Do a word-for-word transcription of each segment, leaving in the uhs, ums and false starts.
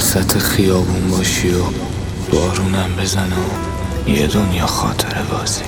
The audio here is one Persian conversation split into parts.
وسط خیابون باشی و بارونم بزنه و یه دنیا خاطره بازی.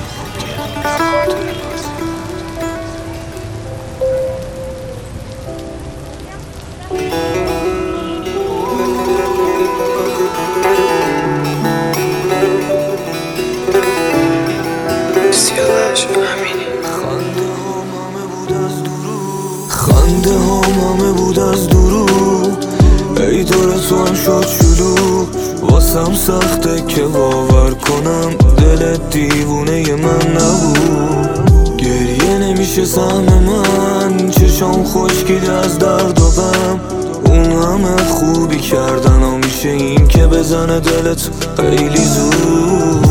خنده همه بود از درو، ای داره تو هم شد شلو. واسم سخته که باور کنم دلت دیوونه من نبود. گریه نمیشه سهم من، چشام خشکیده از درد و غم. اون همه خوبی کردن ها میشه این که بزنه دلت خیلی زود.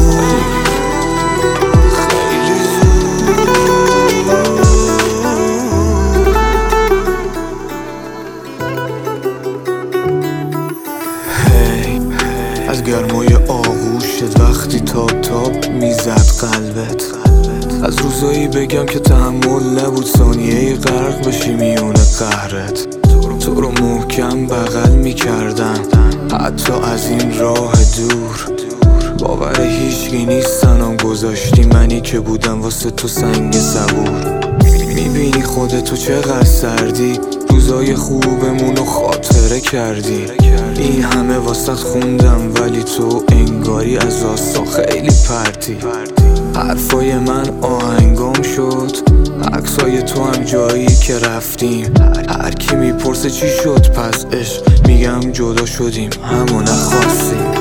از گرمای آغوشت وقتی تاب تاب میزد قلبت، از روزایی بگم که تحمل نبود ثانیه‌ای غرق بشی میونه قهرت. تو رو محکم بغل میکردم حتی از این راه دور. باور هیچکی نیست سنم گذاشتی منی که بودم واسه تو سنگ صبور. میبینی خودتو چقدر سردی، روزای خوبمونو خاطره کردی. این همه واسط خوندم ولی تو انگاری از آسا خیلی پرتی. حرفای من آهنگام شد، عکسای تو هم جایی که رفتیم. هر کی میپرسه چی شد پس عشق، میگم جدا شدیم همو نخواستیم.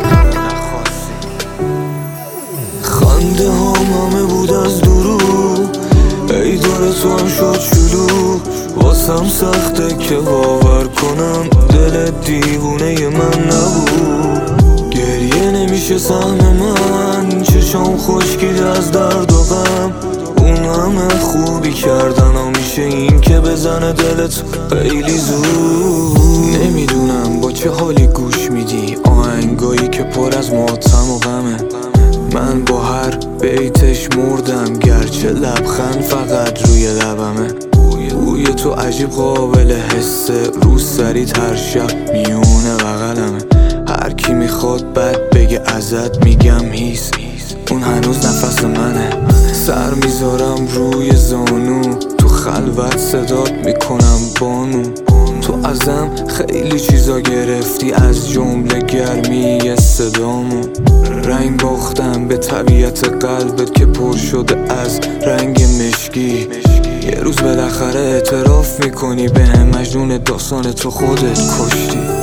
خنده هم همه بود از درو، ای داره تو هم شد شلو. واسم سخته که باور کنم دلت دیوونه من نبود. گریه نمیشه سهم من، چشام خشکیده از درد و غم. اون همه خوبی کردن ها میشه این که بزنه دلت خیلی زود. نمیدونم با چه حالی گوش میدی آهنگایی که پر از ماتم و غمه. من با هر بیتش مردم گرچه لبخند فقط روی لبمه. بوی تو عجیب قابل حسه، رو سریت هر شب میونه بغلمه. هر کی میخواد بد بگه ازت میگم هیس، اون هنوز نفس منه. سر میذارم روی زانو، تو خلوت صدات میکنم بانو. تو ازم خیلی چیزا گرفتی از جمله گرمی صدامو. رنگ باختم به طبیعت قلبت که پر شده از رنگ مشکی. یه روز بالاخره اعتراف میکنی به هم مجنون داستان تو خودت کشتی.